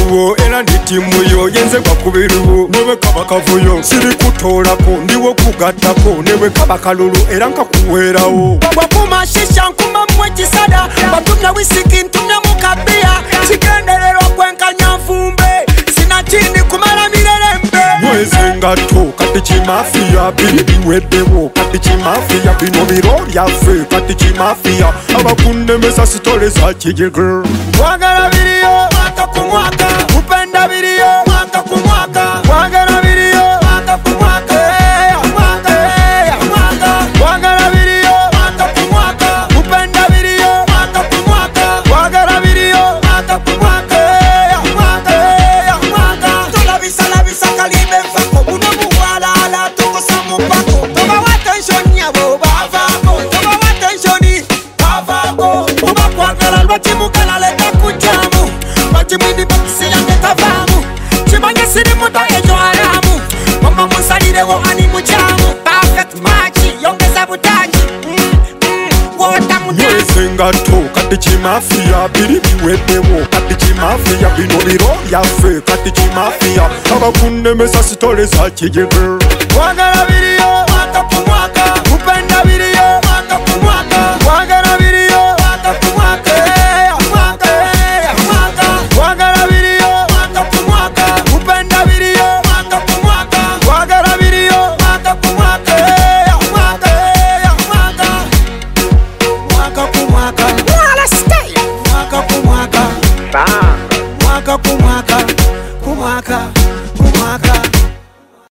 kubiruwo era nditimu yo yenze kwa kubiruwo newe kaba kavuyo siri kutoolako ndiwo kugattako newe kaba kalulu era nkakuweerawo wakumashisha nkuma mwekisada batumya wisiki ntumya mukabia kigendererwa kwenkanya nfumbe sinakindi kumala mirerembe mweze ngato kati kimafiya biri biweddewo kati kimafiya bino biro byaffe kati kimafiya abakunnemesa sitole za kijege wagala biriyo mwaka ku mwaka kupenda biriyo mwaka ku mwaka wagala biriyo mwaka ku mwaka wagala biriyo mwaka ku mwaka kupenda biriyo mwaka ku mwaka wagala biriyo mwaka ku mwaka tulabisa kalibe mfako buno buwalala tukosa mupako toba watenshoni yabo bavako toba watenshoni bavako uba kwagala lwakimugala leka kujamu bakimwidi bakisi yange tavamu kimanye siri muta ejo haramu mama musalirewo ani mujamu perfect match yongeza butaji wota munyezi mweze ngato kati kimafiya biri biweddewo kati kimafiya bino biro byaffe kati kimafiya abakunnemesa sitole za kijege wagala biriyo